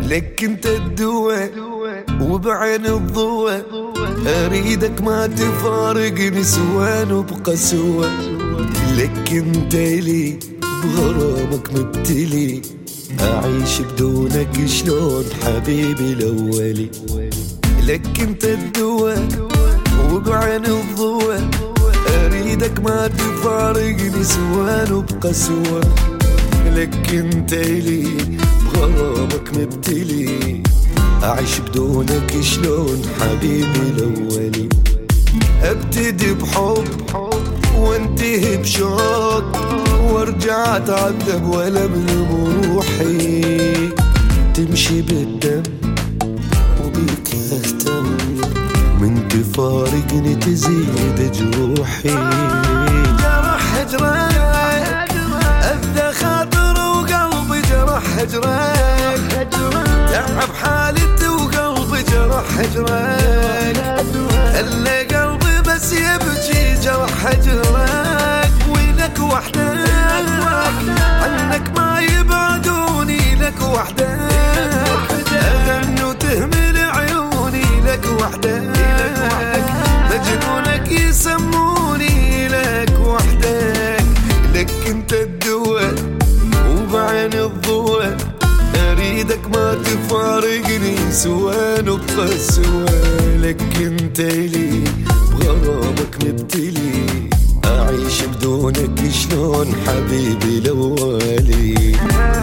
لك انت الدواء وبعين الضوء، اريدك ما تفارقني سوان وبقسوة. لك انت لي بغرامك مبتلي، اعيش بدونك شلون حبيبي الاولي. لك انت الدواء وبعين الضوء، اريدك ما تفارقني سوان وبقسوة. لك انت لي بغرامك مبتلي، اعيش بدونك شلون حبيبي الاولي. ابتدي بحب وانتهي بشوق، وارجع اتعذب والم روحي. تمشي بالدم وبيك اهتم، من تفارقني تزيد جروحي. جرح هجرك أذى خاطر وقلبي، جرح هجرك تعب حالتي وقلبي، جرح هجرك خلى قلبي بس يبكي. جرح هجرك وينك وحدك، عنك ما يبعدوني. لك وحدك أغني وتهمل عيوني، لك وحدك مجنونك يسموني. لك وحدك لك انت الدواء وبعين الضوء، اريدك ما تفارقني سوان وبقسوة. لك انت لي بغرامك مبتلي، اعيش بدونك شلون حبيبي الاولي.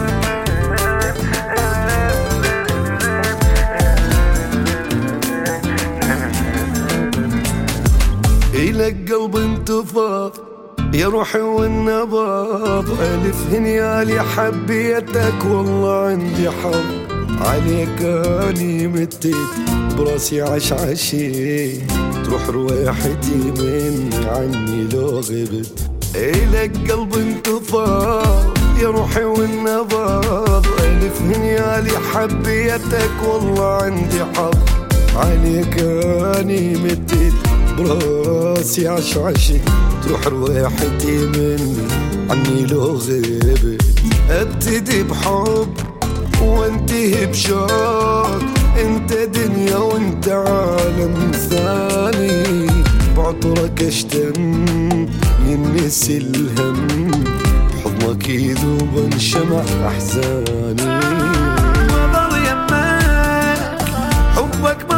إلك قلب انتفاض يا روحي والنبض، ألف هنيالي حبيتك والله عندي حظ. عليك أني متيت براسي عشعشي، تروح رواحتي من عني لو غبت. إلك قلب انتفاض يا روحي والنبض، ألف هنيالي حبيتك والله عندي حظ. عليك أني متيت براسي عشعشي، تروح رواحتي مني عني لو غبت. ابتدي بحب وانتهي بشوق، انت دنيا وانت عالم ثاني. بعطرك اشتم ينسي الهم، بحضنك يذوب انشمع احزاني. ما ضل يمك حبك